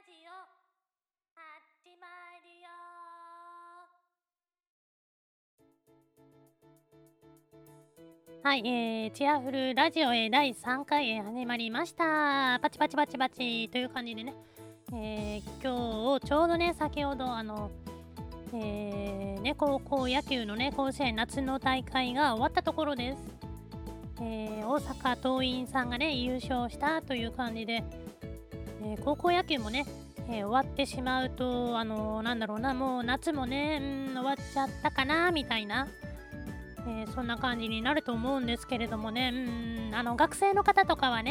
ジオ始まるよ。はい、チアフルラジオ第3回始まりました。パチパチパチパチという感じでね、今日ちょうどね、先ほど高校野球のね、甲子園夏の大会が終わったところです。大阪桐蔭さんがね、優勝したという感じで、高校野球もね、終わってしまうと、もう夏もね、終わっちゃったかな、みたいな、そんな感じになると思うんですけれどもね、学生の方とかはね、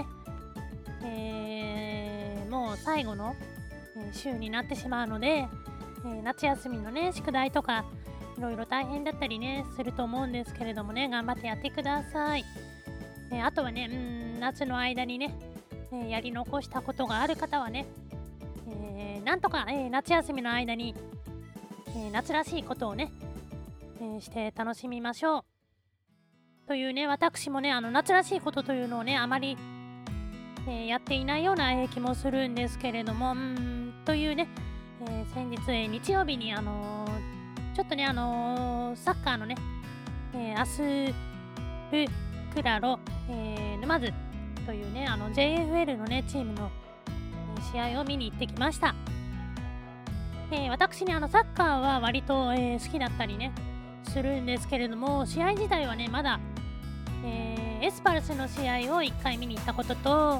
もう最後の、週になってしまうので、夏休みのね、宿題とか、いろいろ大変だったりね、すると思うんですけれどもね、頑張ってやってください。あとはね、夏の間にね、やり残したことがある方はね、なんとか、夏休みの間に、夏らしいことをね、して楽しみましょう。というね、私もね、夏らしいことというのをね、あまり、やっていないような、気もするんですけれども、というね、先日、日曜日に、ちょっとね、サッカーのね、アスルクラロ、沼津というね、JFL のね、チームの、試合を見に行ってきました。私ね、サッカーは割と、好きだったりね、するんですけれども、試合自体はね、まだ、エスパルスの試合を1回見に行ったことと、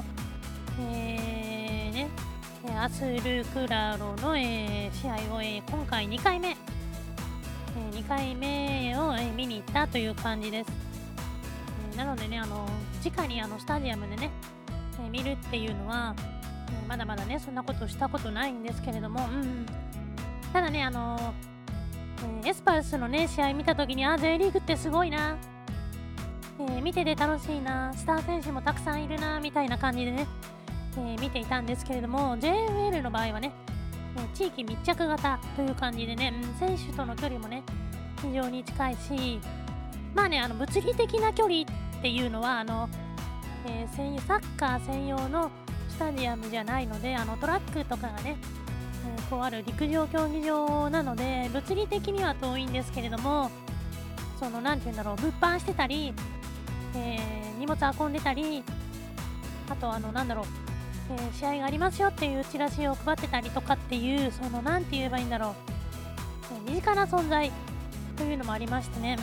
アスルクラロの、試合を、今回2回目、2回目を、見に行ったという感じです。なのでね、直にスタジアムでね、見るっていうのは、まだまだね、そんなことしたことないんですけれども、ただね、エスパルスのね、試合見たときに、J リーグってすごいな、見てて楽しいな、スター選手もたくさんいるな、みたいな感じでね、見ていたんですけれども、JFL の場合はね、地域密着型という感じでね、選手との距離もね、非常に近いし、まあね、物理的な距離っていうのは、サッカー専用のスタジアムじゃないので、トラックとかがね、こうある陸上競技場なので、物理的には遠いんですけれども、なんていうんだろう、物販してたり、荷物運んでたり、あと試合がありますよっていうチラシを配ってたりとかっていう、なんて言えばいいんだろう、身近な存在というのもありましてね、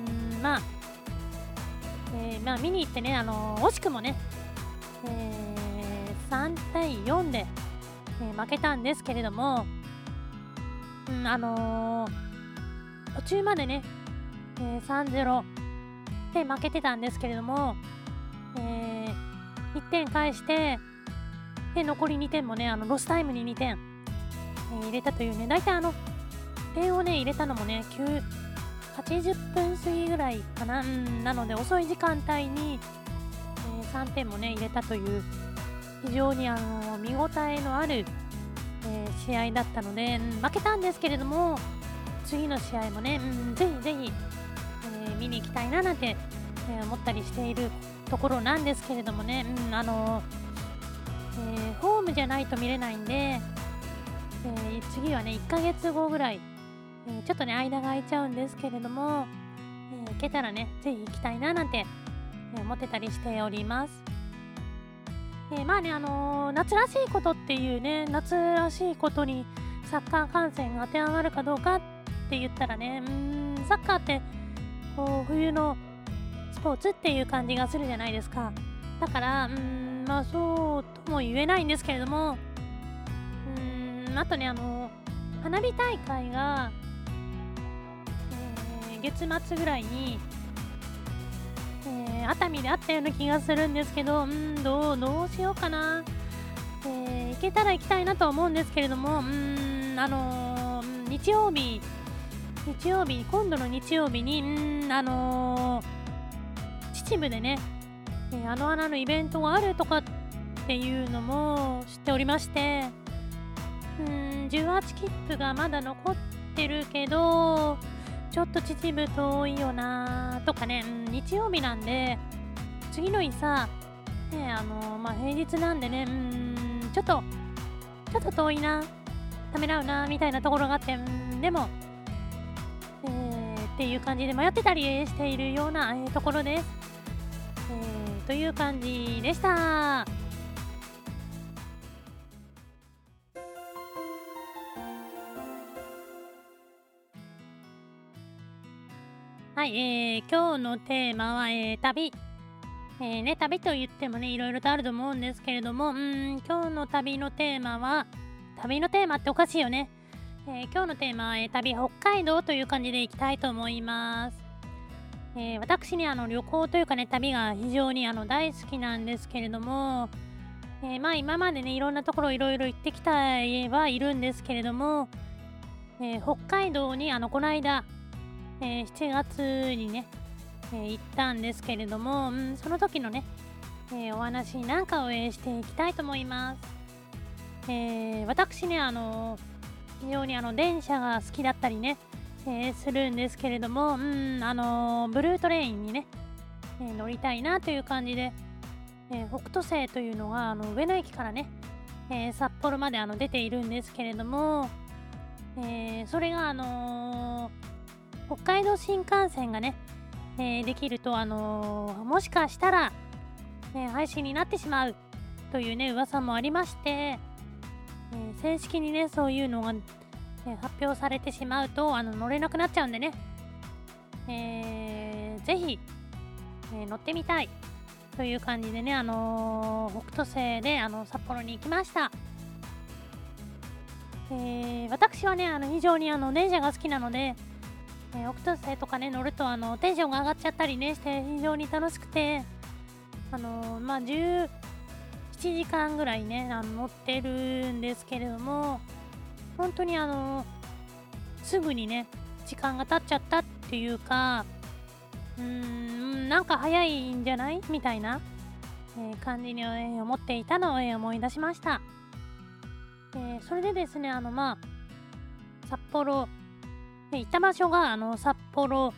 見に行ってね、惜しくもね、3対4で、負けたんですけれども、途中までね、3-0で負けてたんですけれども、1点返して、で残り2点もね、ロスタイムに2点、入れたというね、大体点をね、入れたのもね、80分過ぎぐらいかな、なので遅い時間帯に、3点もね、入れたという、非常に見応えのある、試合だったので、負けたんですけれども、次の試合もね、ぜひぜひ、見に行きたいななんて、思ったりしているところなんですけれどもね、ホームじゃないと見れないんで、次はね、1ヶ月後ぐらい、ちょっとね、間が空いちゃうんですけれども、行けたらね、ぜひ行きたいななんて、思ってたりしております。夏らしいことっていうね、夏らしいことにサッカー観戦が当てはまるかどうかって言ったらね、サッカーってこう冬のスポーツっていう感じがするじゃないですか。だからそうとも言えないんですけれども、あとね、花火大会が、月末ぐらいに、熱海であったような気がするんですけど、どうしようかな、行けたら行きたいなと思うんですけれども、日曜日、今度の日曜日に、秩父でね、穴のイベントがあるとかっていうのも知っておりまして、18切符がまだ残ってるけど、ちょっと秩父遠いよなとかね、日曜日なんで、次の日さ、平日なんでね、ちょっちょっと遠いな、ためらうなみたいなところがあって、でも、っていう感じで迷ってたりしているような、ところです。という感じでした。はい、今日のテーマは、旅。旅と言ってもね、いろいろとあると思うんですけれども、今日の旅のテーマは、旅のテーマっておかしいよね。今日のテーマは、旅北海道という感じでいきたいと思います。私ね、旅行というかね、旅が非常に大好きなんですけれども、今までね、いろんなところいろいろ行ってきたはいるんですけれども、北海道にこの間、7月にね、行ったんですけれども、その時のね、お話なんかを、していきたいと思います。私ね、非常に電車が好きだったりね、するんですけれども、ブルートレインにね、乗りたいなという感じで、北斗星というのが上野駅からね、札幌まで出ているんですけれども、それが北海道新幹線がね、できるともしかしたら、配信になってしまうというね噂もありまして、正式にねそういうのが、発表されてしまうと乗れなくなっちゃうんでね、ぜひ、乗ってみたいという感じでね、北斗星で札幌に行きました。私はね非常に電車が好きなので、北斗星とかね乗るとテンションが上がっちゃったりねして非常に楽しくて、17時間ぐらいね乗ってるんですけれども、本当にすぐにね時間が経っちゃったっていうか、なんか早いんじゃないみたいな、感じに、思っていたのを、思い出しました。それでですね札幌行った場所が札幌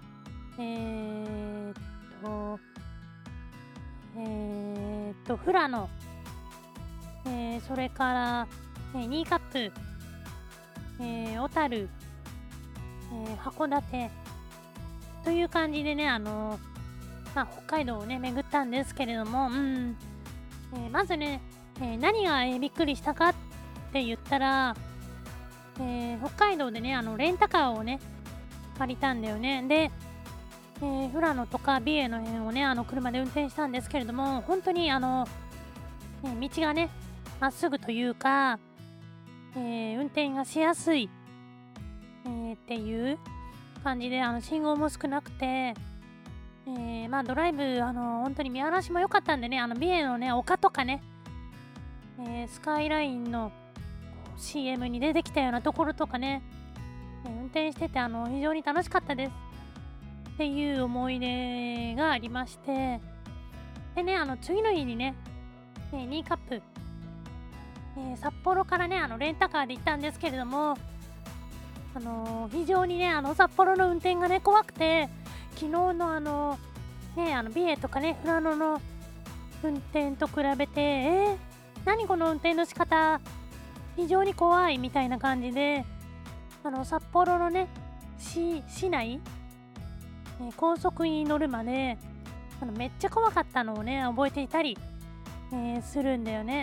富良野、それから、新カップ、小樽、函館という感じでね北海道をね巡ったんですけれども、まずね、何が、びっくりしたかって言ったら、北海道でねレンタカーをね借りたんだよね。で、富良野とか美瑛の辺をね車で運転したんですけれども、本当に道がねまっすぐというか、運転がしやすい、っていう感じで信号も少なくて、ドライブ本当に見晴らしも良かったんでね、美瑛のね丘とかね、スカイラインのCM に出てきたようなところとかね、運転してて非常に楽しかったですっていう思い出がありまして、でね次の日にね、2カップ、札幌からねレンタカーで行ったんですけれども、非常にね札幌の運転がね怖くて、昨日の美瑛とかね富良野の運転と比べて何この運転の仕方非常に怖いみたいな感じで、札幌のね市内、高速に乗るまでめっちゃ怖かったのをね覚えていたり、するんだよね。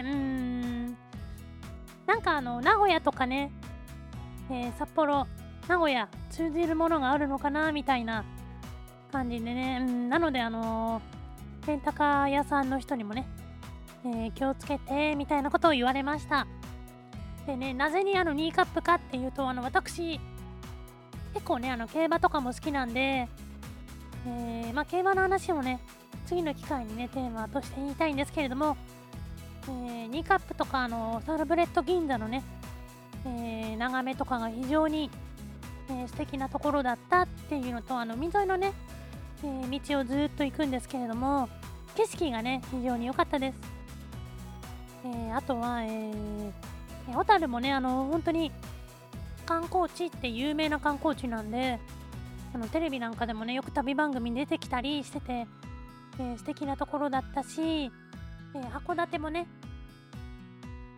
なんか名古屋とかね、札幌名古屋通じるものがあるのかなみたいな感じでね、なのでレンタカー屋さんの人にもね、気をつけてみたいなことを言われました。でね、なぜに2カップかっていうと、私結構ね競馬とかも好きなんで、競馬の話もね次の機会にねテーマとして言いたいんですけれども、2カップとかサルブレッド銀座のね、眺めとかが非常に、素敵なところだったっていうのと、海沿いのね、道をずっと行くんですけれども、景色がね非常に良かったです。あとは、小樽もね本当に観光地って有名な観光地なんで、テレビなんかでもねよく旅番組に出てきたりしてて、素敵なところだったし、函館もね、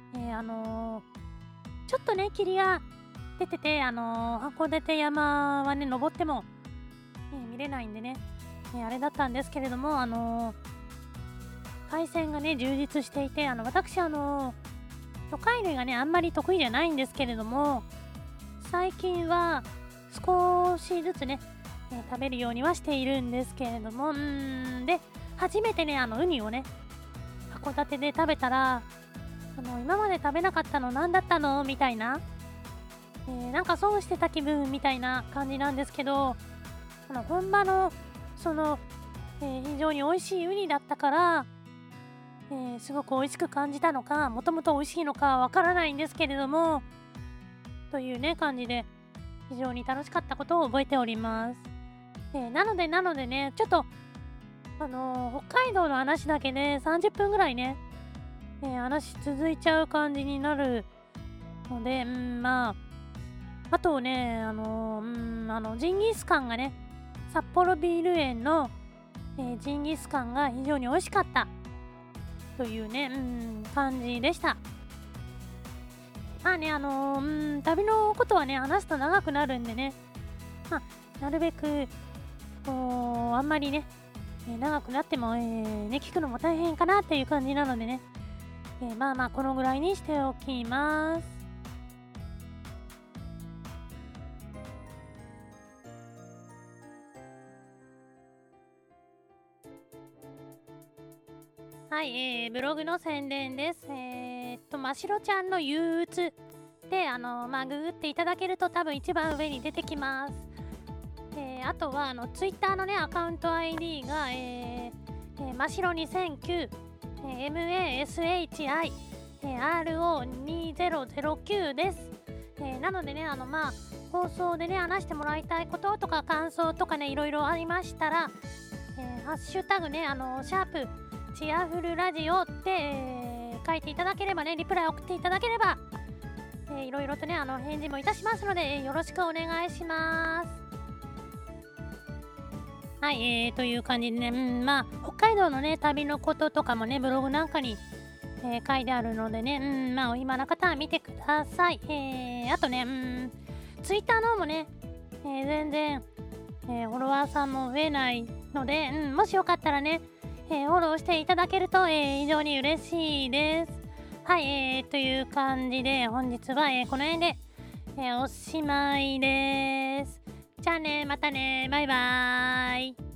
ちょっとね、霧が出てて、函館山はね、登っても、見れないんでね、あれだったんですけれども、海鮮がね、充実していて、私、魚介類がね、あんまり得意じゃないんですけれども、最近は少しずつね、食べるようにはしているんですけれども、で、初めてね、ウニをね、函館で食べたら、今まで食べなかったの何だったのみたいな、なんか損してた気分みたいな感じなんですけど、本場の、非常に美味しいウニだったから、すごく美味しく感じたのか、もともと美味しいのかわからないんですけれども、というね、感じで、非常に楽しかったことを覚えております。なのでね、ちょっと、北海道の話だけで30分ぐらいね、話続いちゃう感じになるので、あとね、ジンギスカンがね、札幌ビール園の、ジンギスカンが非常に美味しかったというね、感じでした。まあね、旅のことはね、話すと長くなるんでね、なるべく、あんまりね、長くなっても、聞くのも大変かなっていう感じなのでね、このぐらいにしておきます。はい、ブログの宣伝です。ましろちゃんの憂鬱で、ググっていただけると多分一番上に出てきます。あとは、ツイッターのね、アカウント ID が、ましろ2009、MASHI、RO2009 です。なのでね、放送でね、話してもらいたいこととか感想とかね、いろいろありましたら、ハッシュタグね、シャープチアフルラジオって、書いていただければね、リプライ送っていただければ、いろいろとね、返事もいたしますので、よろしくお願いします。はい、という感じでね、北海道のね、旅のこととかもね、ブログなんかに、書いてあるのでね、お暇な方は見てください。あとね、ツイッターの方もね、全然、フォロワーさんも増えないので、もしよかったらね、フォローしていただけると、非常に嬉しいです。はい、という感じで本日は、この辺で、おしまいです。じゃあね、またね、バイバーイ。